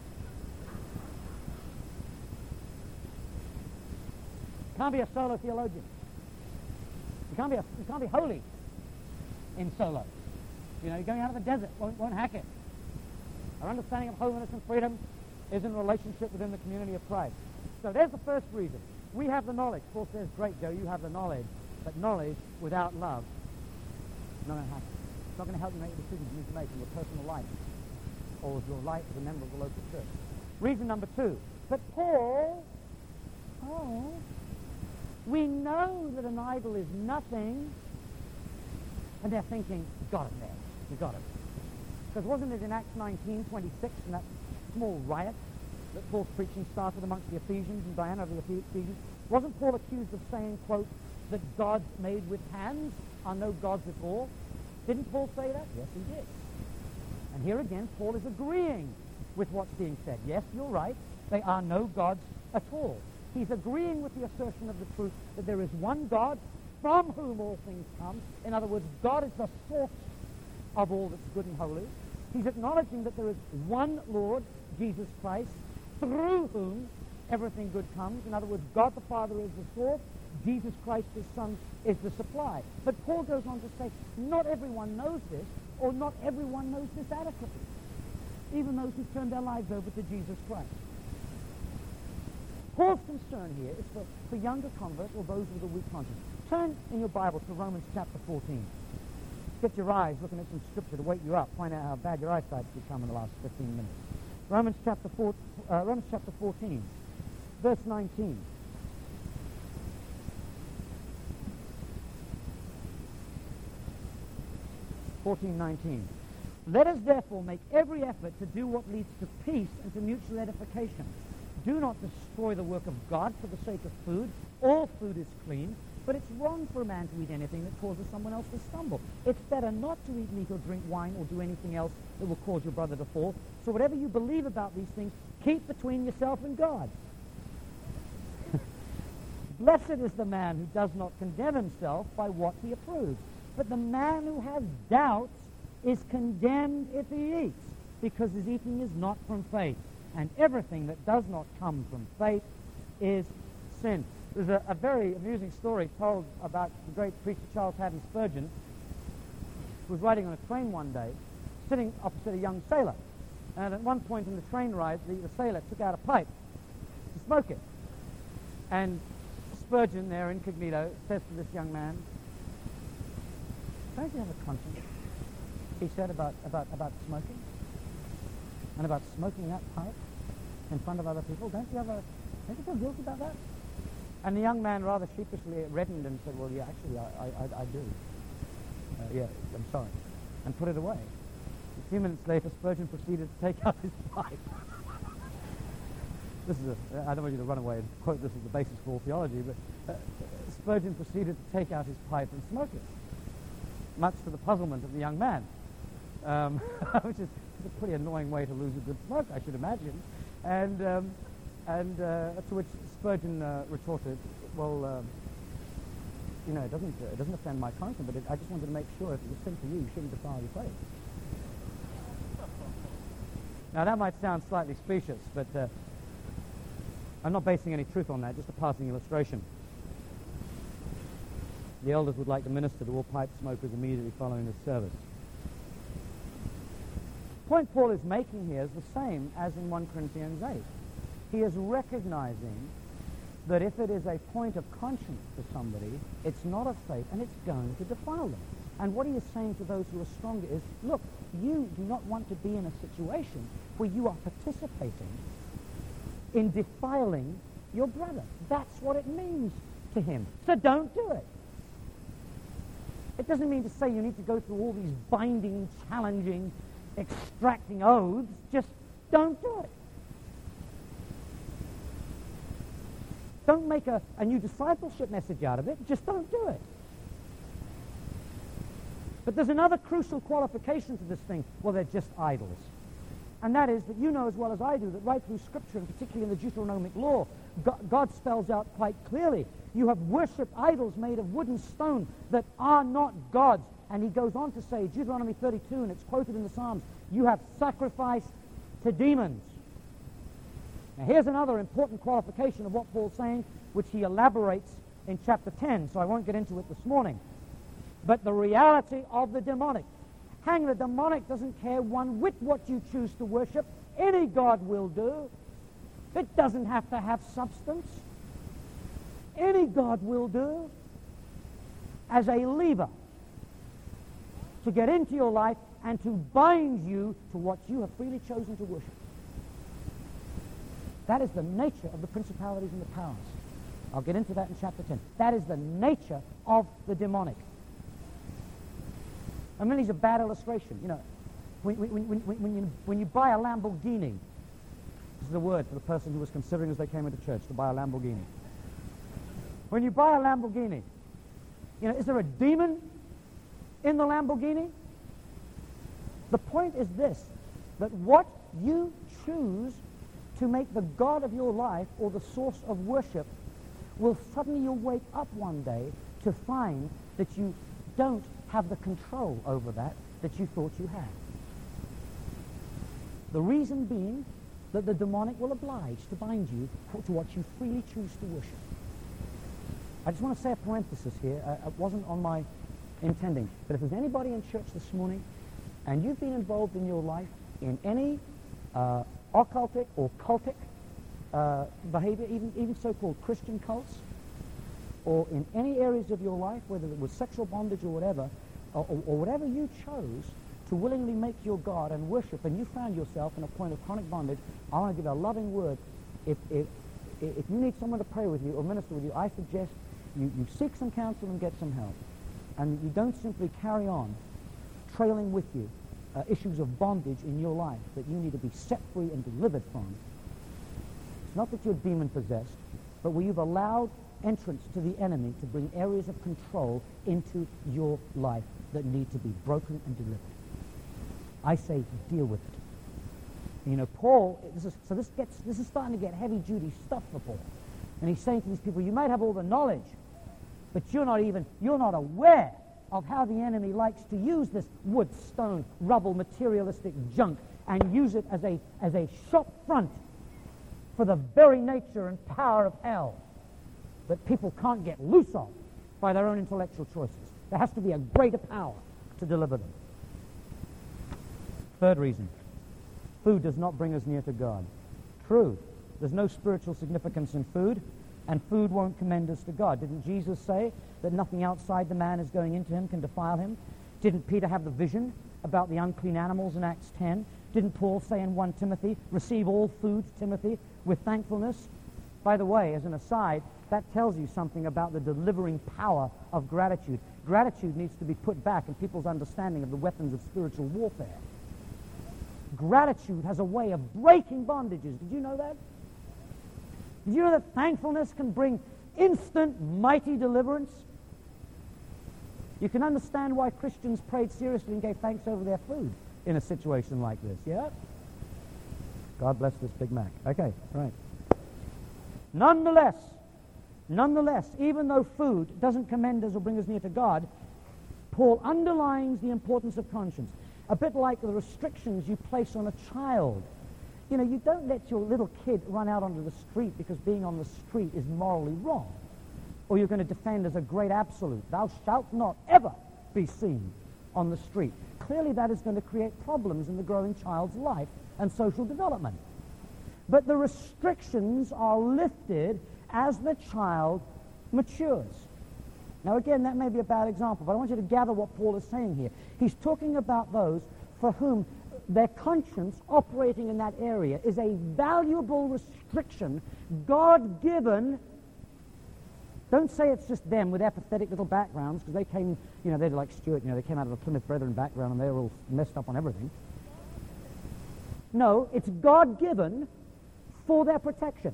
You can't be a solo theologian. You can't be a, you can't be holy in solo. You know, you're going out of the desert, won't, won't hack it. Our understanding of holiness and freedom is in a relationship within the community of Christ. So there's the first reason. We have the knowledge. Paul says, great, Joe, you have the knowledge. But knowledge without love is not going to happen. It's not going to help you make the decisions you need to make in your personal life or as your life as a member of the local church. Reason number two. But Paul, oh, we know that an idol is nothing, and they're thinking, we got it there. We got it. Because wasn't it in Acts nineteen twenty-six, in that small riot that Paul's preaching started amongst the Ephesians and Diana of the Ephesians? Wasn't Paul accused of saying, quote, that gods made with hands are no gods at all? Didn't Paul say that? Yes, he did. And here again, Paul is agreeing with what's being said. Yes, you're right. They are no gods at all. He's agreeing with the assertion of the truth that there is one God from whom all things come. In other words, God is the source of all that's good and holy. He's acknowledging that there is one Lord, Jesus Christ, through whom everything good comes. In other words, God the Father is the source. Jesus Christ, his Son, is the supply. But Paul goes on to say, not everyone knows this, or not everyone knows this adequately, even those who turn their lives over to Jesus Christ. Paul's concern here is for, for younger converts or those with a weak conscience. Turn in your Bible to Romans chapter fourteen. Get your eyes looking at some scripture to wake you up. Find out how bad your eyesight's become in the last fifteen minutes. Romans chapter four, uh, Romans chapter fourteen, verse nineteen. fourteen nineteen. Let us therefore make every effort to do what leads to peace and to mutual edification. Do not destroy the work of God for the sake of food. All food is clean, but it's wrong for a man to eat anything that causes someone else to stumble. It's better not to eat meat or drink wine or do anything else that will cause your brother to fall. So whatever you believe about these things, keep between yourself and God. Blessed is the man who does not condemn himself by what he approves. But the man who has doubts is condemned if he eats, because his eating is not from faith. And everything that does not come from faith is sin. There's a, a very amusing story told about the great preacher Charles Haddon Spurgeon, was riding on a train one day, sitting opposite a young sailor. And at one point in the train ride, the, the sailor took out a pipe to smoke it. And Spurgeon, there incognito, says to this young man, "Don't you have a conscience?" He said, about, about, about smoking. And about smoking that pipe in front of other people. Don't you have a, don't you feel guilty about that? And the young man rather sheepishly reddened and said, "Well, yeah, actually, I, I, I do. Uh, yeah, I'm sorry." And put it away. A few minutes later, Spurgeon proceeded to take out his pipe. This is a, I don't want you to run away and quote this as the basis for all theology, but uh, Spurgeon proceeded to take out his pipe and smoke it, much to the puzzlement of the young man, um, which is a pretty annoying way to lose a good smoke, I should imagine. And um, and uh, to which Spurgeon uh, retorted, "Well, um, you know, it doesn't uh, it doesn't offend my conscience, but it, I just wanted to make sure if it was sent to you, you shouldn't defile your faith." Now that might sound slightly specious, but uh, I'm not basing any truth on that, just a passing illustration. The elders would like to minister to all pipe smokers immediately following this service. The point Paul is making here is the same as in First Corinthians eight. He is recognizing that if it is a point of conscience for somebody, it's not of faith and it's going to defile them. And what he is saying to those who are stronger is, look, you do not want to be in a situation where you are participating in defiling your brother. That's what it means to him. So don't do it. It doesn't mean to say you need to go through all these binding, challenging, extracting oaths. Just don't do it. Don't make a, a new discipleship message out of it. Just don't do it. But there's another crucial qualification to this thing. Well, they're just idols. And that is that you know as well as I do that right through Scripture, and particularly in the Deuteronomic law, God spells out quite clearly, you have worshipped idols made of wood and stone that are not gods. And he goes on to say, Deuteronomy thirty-two, and it's quoted in the Psalms, you have sacrificed to demons. Now here's another important qualification of what Paul's saying, which he elaborates in chapter ten, so I won't get into it this morning. But the reality of the demonic. Hang, the demonic doesn't care one whit what you choose to worship. Any god will do. It doesn't have to have substance. Any god will do. As a lever to get into your life and to bind you to what you have freely chosen to worship. That is the nature of the principalities and the powers. I'll get into that in chapter ten. That is the nature of the demonic. I mean, he's a bad illustration. You know, when, when, when, when, you, when you buy a Lamborghini, this is the word for the person who was considering as they came into church to buy a Lamborghini. When you buy a Lamborghini, you know, is there a demon in the Lamborghini? The point is this, that what you choose to make the God of your life or the source of worship will suddenly you'll wake up one day to find that you don't have the control over that that you thought you had. The reason being that the demonic will oblige to bind you to what you freely choose to worship. I just want to say a parenthesis here. Uh, it wasn't on my intending, but if there's anybody in church this morning and you've been involved in your life in any uh, occultic or cultic uh, behavior, even, even so-called Christian cults, or in any areas of your life, whether it was sexual bondage or whatever, or, or, or whatever you chose to willingly make your God and worship, and you found yourself in a point of chronic bondage, I want to give a loving word. If, if, if you need someone to pray with you or minister with you, I suggest you, you seek some counsel and get some help. And you don't simply carry on trailing with you uh, issues of bondage in your life that you need to be set free and delivered from. It's not that you're demon-possessed, but where you've allowed entrance to the enemy to bring areas of control into your life that need to be broken and delivered. I say deal with it. You know, Paul, this is, so this gets, this is starting to get heavy-duty stuff for Paul. And he's saying to these people, you might have all the knowledge, but you're not even, you're not aware of how the enemy likes to use this wood, stone, rubble, materialistic junk and use it as a, as a shop front for the very nature and power of hell that people can't get loose of by their own intellectual choices. There has to be a greater power to deliver them. Third reason, food does not bring us near to God. True, there's no spiritual significance in food, and food won't commend us to God. Didn't Jesus say that nothing outside the man is going into him can defile him? Didn't Peter have the vision about the unclean animals in Acts ten? Didn't Paul say in First Timothy, receive all food, Timothy, with thankfulness? By the way, as an aside, that tells you something about the delivering power of gratitude. Gratitude needs to be put back in people's understanding of the weapons of spiritual warfare. Gratitude has a way of breaking bondages. Did you know that? Did you know that thankfulness can bring instant, mighty deliverance? You can understand why Christians prayed seriously and gave thanks over their food in a situation like this, yeah? God bless this Big Mac. Okay, right. Nonetheless, nonetheless, even though food doesn't commend us or bring us near to God, Paul underlines the importance of conscience. A bit like the restrictions you place on a child. You know, you don't let your little kid run out onto the street because being on the street is morally wrong. Or you're going to defend as a great absolute. Thou shalt not ever be seen on the street. Clearly that is going to create problems in the growing child's life and social development. But the restrictions are lifted as the child matures. Now again, that may be a bad example, but I want you to gather what Paul is saying here. He's talking about those for whom their conscience operating in that area is a valuable restriction, God-given. Don't say it's just them with apathetic little backgrounds, because they came, you know, they're like Stuart, you know, they came out of a Plymouth Brethren background and they were all messed up on everything. No, it's God-given for their protection.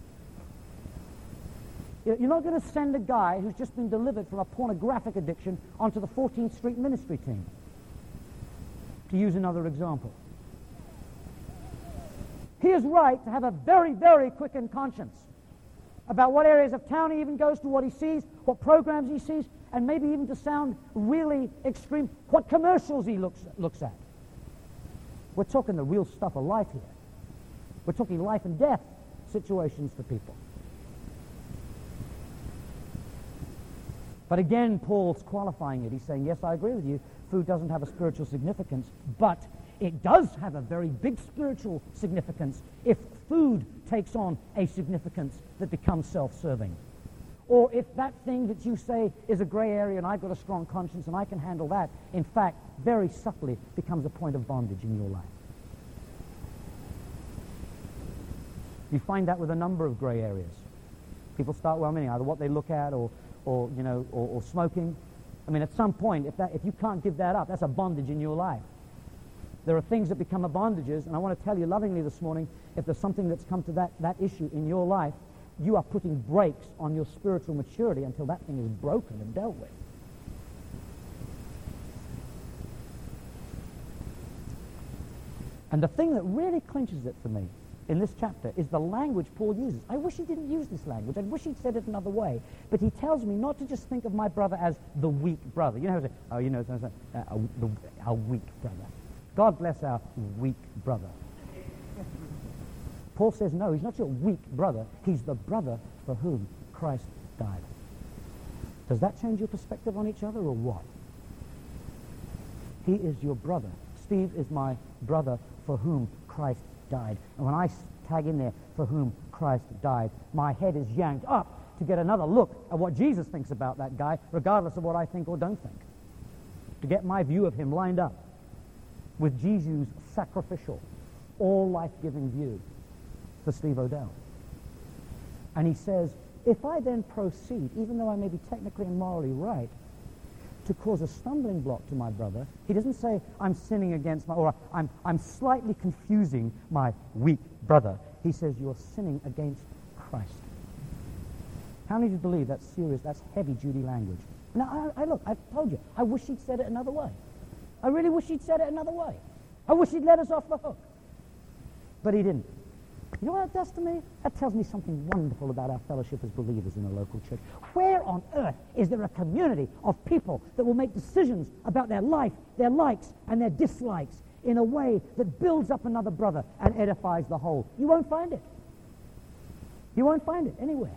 You're not going to send a guy who's just been delivered from a pornographic addiction onto the fourteenth Street ministry team, to use another example. He is right to have a very, very quickened conscience about what areas of town he even goes to, what he sees, what programs he sees, and maybe even to sound really extreme, what commercials he looks, looks at. We're talking the real stuff of life here. We're talking life and death situations for people. But again, Paul's qualifying it. He's saying, yes, I agree with you, food doesn't have a spiritual significance, but it does have a very big spiritual significance if food takes on a significance that becomes self-serving. Or if that thing that you say is a gray area and I've got a strong conscience and I can handle that, in fact, very subtly becomes a point of bondage in your life. You find that with a number of gray areas. People start, well, meaning either what they look at or, or you know, or, or smoking. I mean, at some point, if that, if you can't give that up, that's a bondage in your life. There are things that become a bondages, and I want to tell you lovingly this morning, if there's something that's come to that, that issue in your life, you are putting brakes on your spiritual maturity until that thing is broken and dealt with. And the thing that really clinches it for me in this chapter is the language Paul uses. I wish he didn't use this language. I wish he'd said it another way. But he tells me not to just think of my brother as the weak brother. You know how to say, oh, you know, uh, uh, the, our weak brother. God bless our weak brother. Paul says, no, he's not your weak brother. He's the brother for whom Christ died. Does that change your perspective on each other or what? He is your brother. Steve is my brother for whom Christ died. And when I tag in there, for whom Christ died, my head is yanked up to get another look at what Jesus thinks about that guy, regardless of what I think or don't think. To get my view of him lined up with Jesus' sacrificial, all life-giving view for Steve Odell. And he says, if I then proceed, even though I may be technically and morally right, to cause a stumbling block to my brother, he doesn't say, I'm sinning against my, or I'm, I'm slightly confusing my weak brother. He says, you're sinning against Christ. How many of you believe that's serious, that's heavy-duty language? Now, I, I look, I've told you, I wish he'd said it another way. I really wish he'd said it another way. I wish he'd let us off the hook. But he didn't. You know what that does to me? That tells me something wonderful about our fellowship as believers in a local church. Where on earth is there a community of people that will make decisions about their life, their likes, and their dislikes in a way that builds up another brother and edifies the whole? You won't find it. You won't find it anywhere.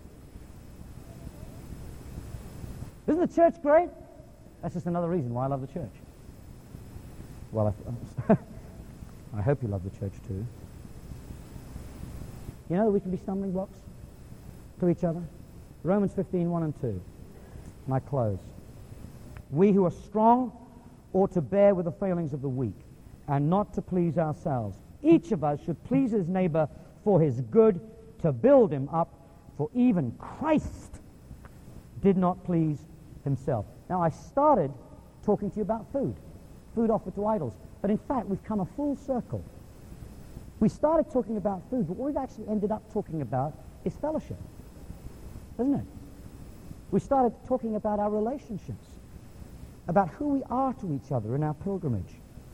Isn't the church great? That's just another reason why I love the church. Well, I, I hope you love the church too. You know that we can be stumbling blocks to each other? Romans fifteen, one and two. And I close. We who are strong ought to bear with the failings of the weak, and not to please ourselves. Each of us should please his neighbor for his good, to build him up, for even Christ did not please himself. Now, I started talking to you about food, food offered to idols, but in fact, we've come a full circle. We started talking about food, but what we've actually ended up talking about is fellowship, isn't it? We started talking about our relationships, about who we are to each other in our pilgrimage.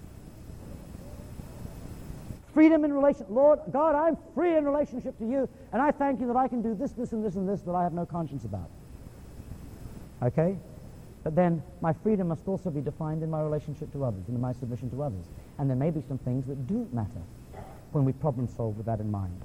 Freedom in relation. Lord, God, I'm free in relationship to you, and I thank you that I can do this, this, and this, and this that I have no conscience about. Okay? But then my freedom must also be defined in my relationship to others and in my submission to others. And there may be some things that do matter when we problem solve with that in mind.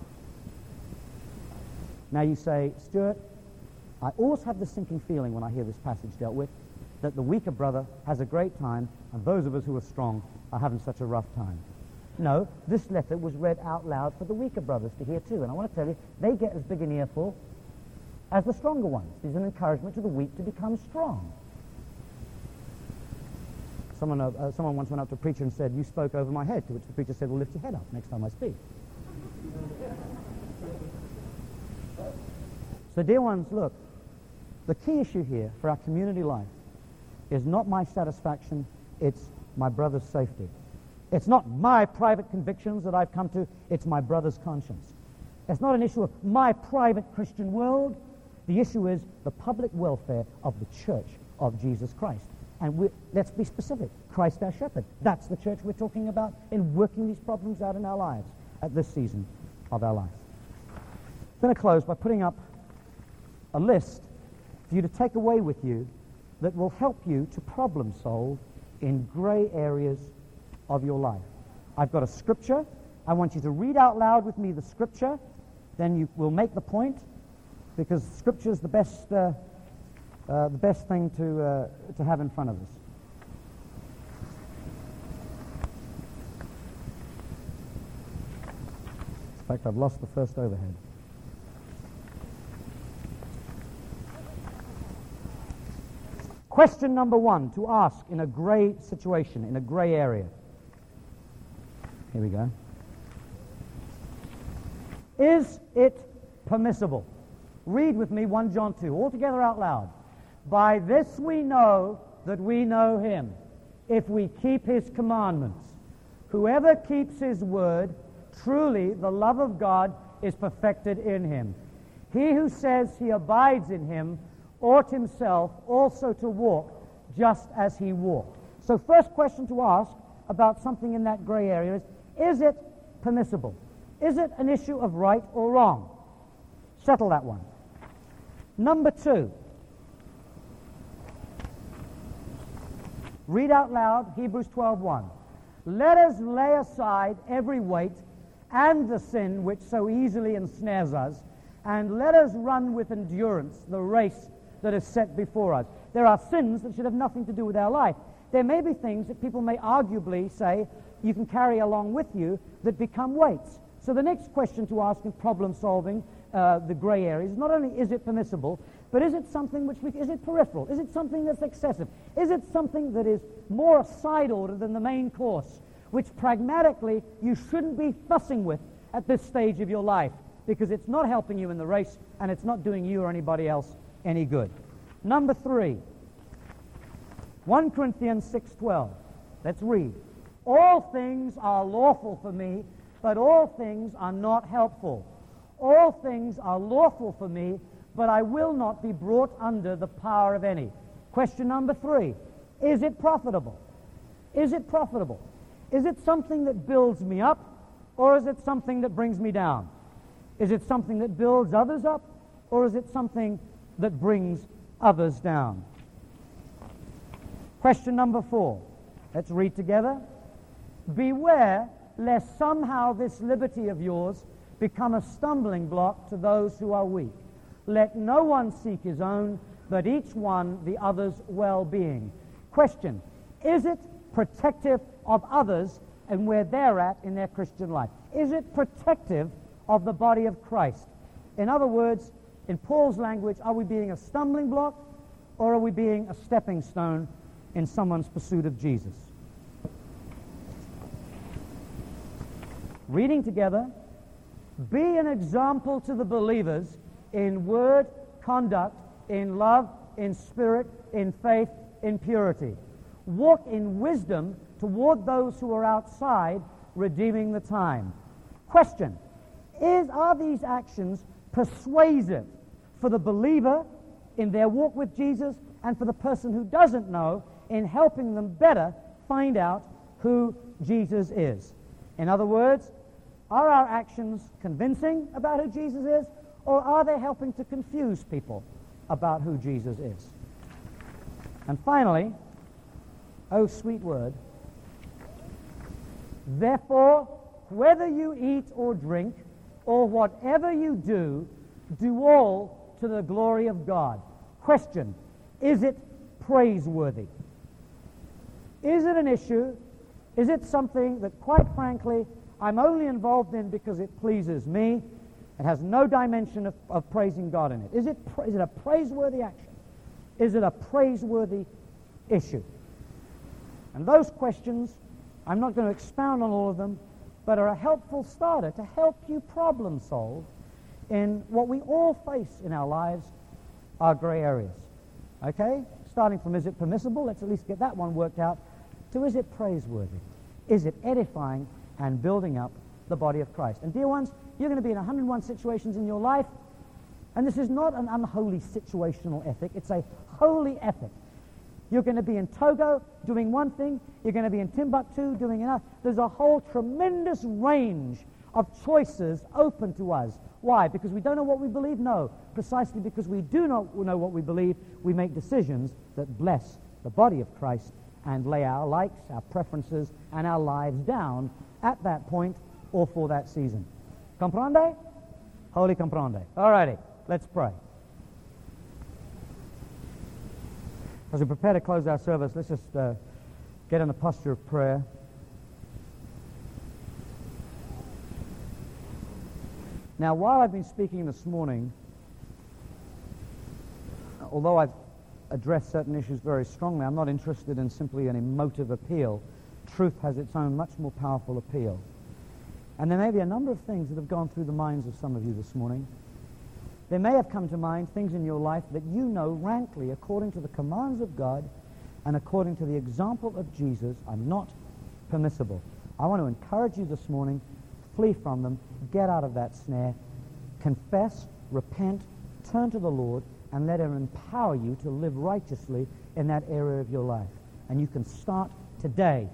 Now you say, Stuart, I always have this sinking feeling when I hear this passage dealt with, that the weaker brother has a great time, and those of us who are strong are having such a rough time. No, this letter was read out loud for the weaker brothers to hear too, and I want to tell you, they get as big an earful as the stronger ones. It's an encouragement to the weak to become strong. Someone, uh, someone once went up to a preacher and said, you spoke over my head, to which the preacher said, well, lift your head up next time I speak. So, dear ones, look, the key issue here for our community life is not my satisfaction, it's my brother's safety. It's not my private convictions that I've come to, it's my brother's conscience. It's not an issue of my private Christian world. The issue is the public welfare of the church of Jesus Christ. And we, let's be specific, Christ our shepherd. That's the church we're talking about in working these problems out in our lives at this season of our life. I'm going to close by putting up a list for you to take away with you that will help you to problem solve in gray areas of your life. I've got a scripture. I want you to read out loud with me the scripture. Then you will make the point, because scripture is the best, uh, uh, the best thing to uh, to have in front of us. In fact, I've lost the first overhead. Question number one to ask in a gray situation, in a gray area. Here we go. Is it permissible? Read with me First John two, all together out loud. By this we know that we know him, if we keep his commandments. Whoever keeps his word, truly the love of God is perfected in him. He who says he abides in him ought himself also to walk just as he walked. So first question to ask about something in that gray area is, is it permissible? Is it an issue of right or wrong? Settle that one. Number two, read out loud Hebrews twelve one. Let us lay aside every weight and the sin which so easily ensnares us, and let us run with endurance the race that is set before us. There are sins that should have nothing to do with our life. There may be things that people may arguably say you can carry along with you that become weights. So the next question to ask in problem solving, uh, the gray areas, not only is it permissible, but is it something which we, is it peripheral? Is it something that's excessive? Is it something that is more a side order than the main course, which pragmatically you shouldn't be fussing with at this stage of your life, because it's not helping you in the race and it's not doing you or anybody else any good. Number three, First Corinthians six twelve. Let's read. All things are lawful for me, but all things are not helpful. All things are lawful for me, but I will not be brought under the power of any. Question number three, is it profitable? Is it profitable? Is it something that builds me up, or is it something that brings me down? Is it something that builds others up, or is it something that brings others down? Question number four. Let's read together. Beware lest somehow this liberty of yours become a stumbling block to those who are weak. Let no one seek his own, but each one the other's well-being. Question. Is it protective of others and where they're at in their Christian life? Is it protective of the body of Christ? In other words, in Paul's language, are we being a stumbling block or are we being a stepping stone in someone's pursuit of Jesus? Reading together, be an example to the believers in word, conduct, in love, in spirit, in faith, in purity. Walk in wisdom toward those who are outside, redeeming the time. Question: Is, are these actions persuasive for the believer in their walk with Jesus and for the person who doesn't know in helping them better find out who Jesus is? In other words, are our actions convincing about who Jesus is, or are they helping to confuse people about who Jesus is? And finally, oh sweet word, therefore, whether you eat or drink, or whatever you do, do all to the glory of God. Question: is it praiseworthy? Is it an issue? Is it something that, quite frankly, I'm only involved in because it pleases me? It has no dimension of, of praising God in it. Is it, pra- is it a praiseworthy action? Is it a praiseworthy issue? And those questions, I'm not going to expound on all of them, but are a helpful starter to help you problem solve in what we all face in our lives, our gray areas. Okay? Starting from, is it permissible? Let's at least get that one worked out. To, is it praiseworthy? Is it edifying and building up the body of Christ? And dear ones, you're going to be in one hundred one situations in your life, and this is not an unholy situational ethic. It's a holy ethic. You're going to be in Togo doing one thing. You're going to be in Timbuktu doing another. There's a whole tremendous range of choices open to us. Why? Because we don't know what we believe? No. Precisely because we do not know what we believe, we make decisions that bless the body of Christ and lay our likes, our preferences, and our lives down at that point or for that season. Comprende? Holy comprende. All righty, let's pray. As we prepare to close our service, let's just uh, get in a posture of prayer. Now, while I've been speaking this morning, although I've addressed certain issues very strongly, I'm not interested in simply an emotive appeal. Truth has its own much more powerful appeal. And there may be a number of things that have gone through the minds of some of you this morning. There may have come to mind things in your life that you know rankly, according to the commands of God and according to the example of Jesus, are not permissible. I want to encourage you this morning, flee from them, get out of that snare, confess, repent, turn to the Lord, and let Him empower you to live righteously in that area of your life. And you can start today.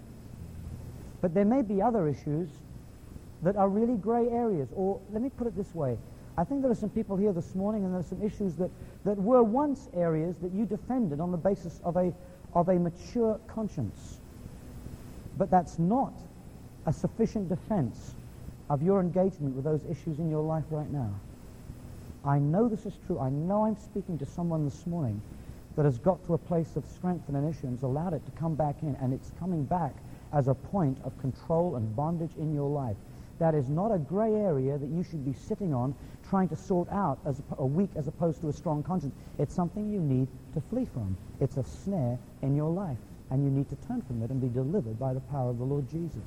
But there may be other issues that are really gray areas. Or let me put it this way. I think there are some people here this morning, and there are some issues that, that were once areas that you defended on the basis of a, of a mature conscience. But that's not a sufficient defense of your engagement with those issues in your life right now. I know this is true. I know I'm speaking to someone this morning that has got to a place of strength in an issue and has allowed it to come back in, and it's coming back as a point of control and bondage in your life. That is not a gray area that you should be sitting on trying to sort out as a, a weak as opposed to a strong conscience. It's something you need to flee from. It's a snare in your life, and you need to turn from it and be delivered by the power of the Lord Jesus.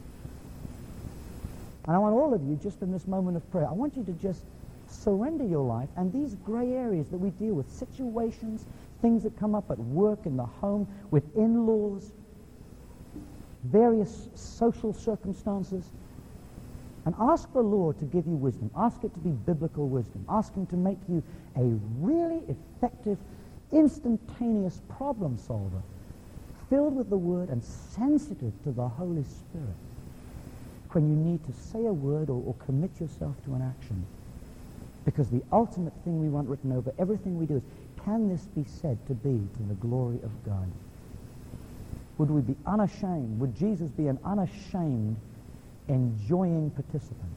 And I want all of you, just in this moment of prayer, I want you to just surrender your life, and these gray areas that we deal with, situations, things that come up at work, in the home, with in-laws, various social circumstances, and ask the Lord to give you wisdom. Ask it to be biblical wisdom. Ask Him to make you a really effective, instantaneous problem solver, filled with the Word and sensitive to the Holy Spirit when you need to say a word or, or commit yourself to an action. Because the ultimate thing we want written over everything we do is, can this be said to be to the glory of God? Would we be unashamed? Would Jesus be an unashamed, enjoying participant?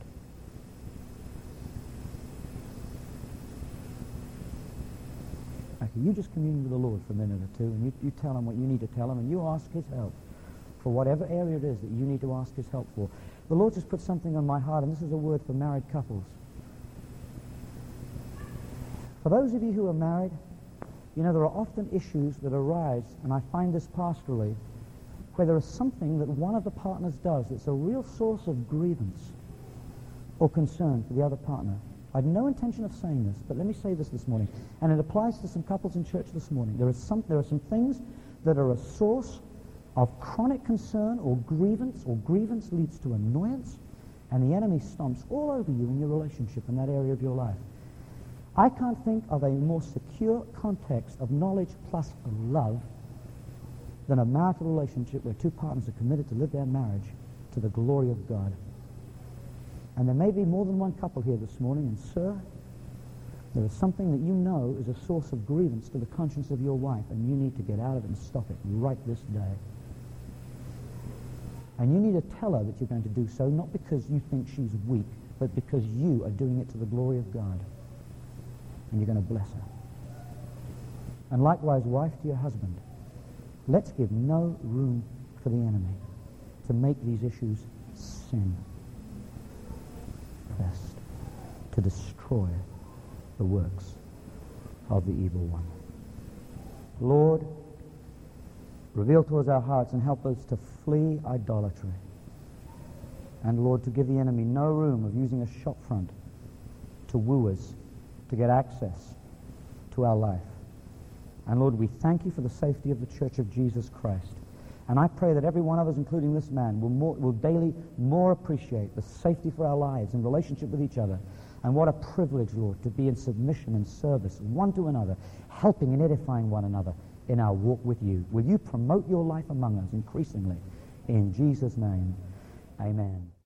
Okay, you just commune with the Lord for a minute or two, and you, you tell Him what you need to tell Him, and you ask His help for whatever area it is that you need to ask his help for. The Lord just put something on my heart, and this is a word for married couples. For those of you who are married, you know, there are often issues that arise, and I find this pastorally, where there is something that one of the partners does that's a real source of grievance or concern for the other partner. I had no intention of saying this, but let me say this this morning, and it applies to some couples in church this morning. There is some, there are some things that are a source of chronic concern or grievance, or grievance leads to annoyance, and the enemy stomps all over you in your relationship in that area of your life. I can't think of a more secure context of knowledge plus love than a marital relationship where two partners are committed to live their marriage to the glory of God. And there may be more than one couple here this morning, and sir, there is something that you know is a source of grievance to the conscience of your wife, and you need to get out of it and stop it right this day. And you need to tell her that you're going to do so, not because you think she's weak, but because you are doing it to the glory of God. And you're going to bless her. And likewise, wife to your husband, let's give no room for the enemy to make these issues sin fest, to destroy the works of the evil one. Lord, reveal to us our hearts and help us to flee idolatry. And Lord, to give the enemy no room of using a shop front to woo us, to get access to our life. And Lord, we thank you for the safety of the Church of Jesus Christ. And I pray that every one of us, including this man, will, more, will daily more appreciate the safety for our lives in relationship with each other. And what a privilege, Lord, to be in submission and service one to another, helping and edifying one another in our walk with you. Will you promote your life among us increasingly? In Jesus' name, amen.